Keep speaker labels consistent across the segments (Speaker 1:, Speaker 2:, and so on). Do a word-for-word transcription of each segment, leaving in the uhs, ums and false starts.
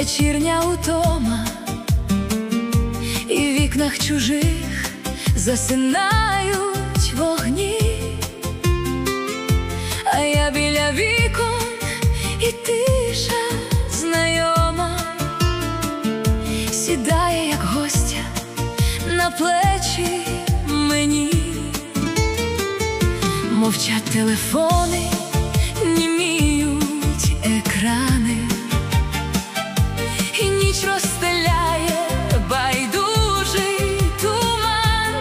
Speaker 1: вечірня утома, і в вікнах чужих засинають вогні, а я біля вікон, і тиша знайома сідає, як гостя, на плечі мені. Мовчать телефони, німіють екрани, і ніч розстеляє байдужий туман,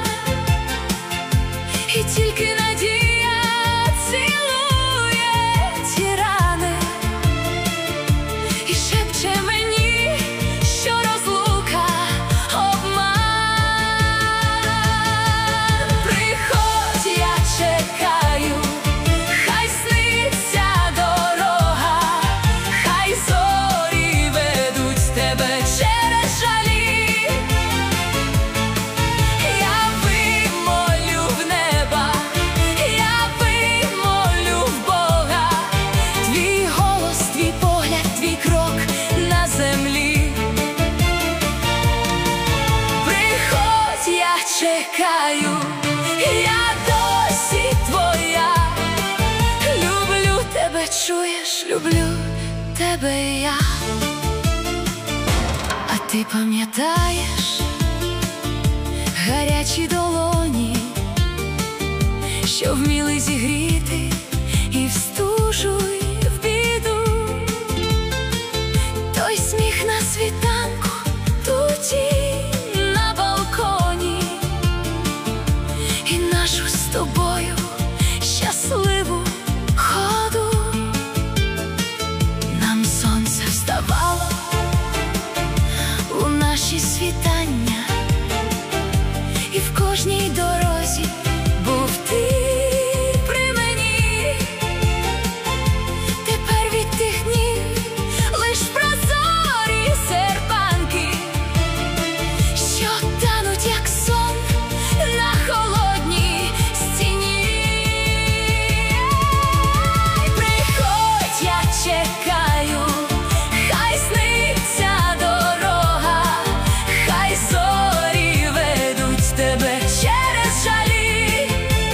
Speaker 1: і тільки надія цілує ті рани, і шепче мені, що розлука обман. Приходь, я чекаю, хай сниться дорога, хай зорі ведуть тебе через жалі. Я вимолю в неба, я вимолю в Бога, твій голос, твій погляд, твій крок на землі. Приходь, я чекаю, я досі твоя. Люблю тебе, чуєш, люблю тебе я. А ти пам'ятаєш гарячі долоні, що вміли зігріти і в стужу, і в біду? Той сміх на світанку, ту тінь на балконі, і нашу з тобою щасливу ходу. Нам сонце вставало у наші світання, і в кожній дорозі був ти при мені. Тепер від тих днів лиш прозорі серпанки, що тануть, як сон, на холодній стіні. Приходь, я чекаю, хай сниться дорога, хай зорі ведуть тебе через жалі.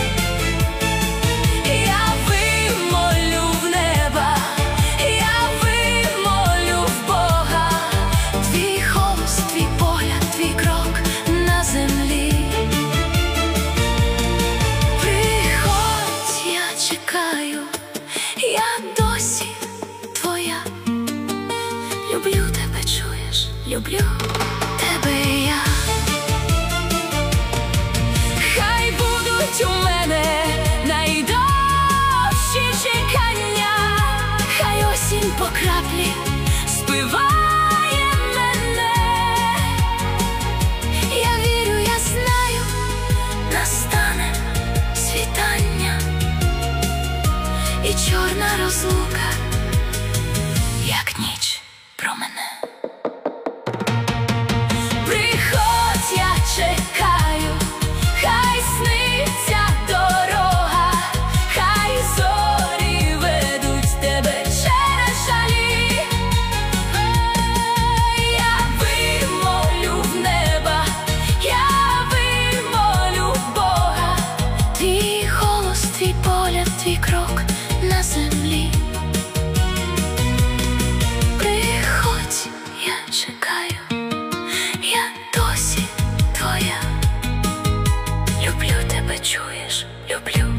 Speaker 1: Я вимолю в неба, я вимолю в Бога, твій голос, твій погляд, твій крок на землі. Приходь, я чекаю, я досі твоя. Люблю тебе, чуєш, люблю тебе я. Хай будуть у мене найдовші чекання, хай осінь по краплі спиває мене. Я вірю, я знаю, настане світання, і чорна розлука, як ніч, про мене. Приходь, я чекаю, хай сниться дорога, хай зорі ведуть тебе через жалі. Я вимолю в неба, я вимолю в Бога, твій голос, твій погляд, твій крок на землі. Приходь, я чекаю, я досі твоя. Люблю тебе, чуєш, люблю